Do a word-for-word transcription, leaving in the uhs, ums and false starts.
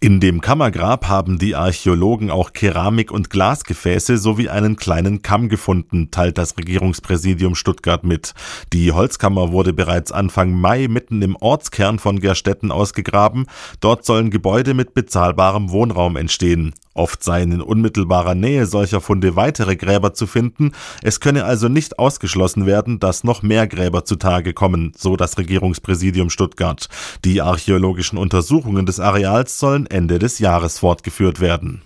In dem Kammergrab haben die Archäologen auch Keramik- und Glasgefäße sowie einen kleinen Kamm gefunden, teilt das Regierungspräsidium Stuttgart mit. Die Holzkammer wurde bereits Anfang Mai mitten im Ortskern von Gerstetten ausgegraben. Dort sollen Gebäude mit bezahlbarem Wohnraum entstehen. Oft seien in unmittelbarer Nähe solcher Funde weitere Gräber zu finden. Es könne also nicht ausgeschlossen werden, dass noch mehr Gräber zutage kommen, so das Regierungspräsidium Stuttgart. Die archäologischen Untersuchungen des Areals sollen Ende des Jahres fortgeführt werden.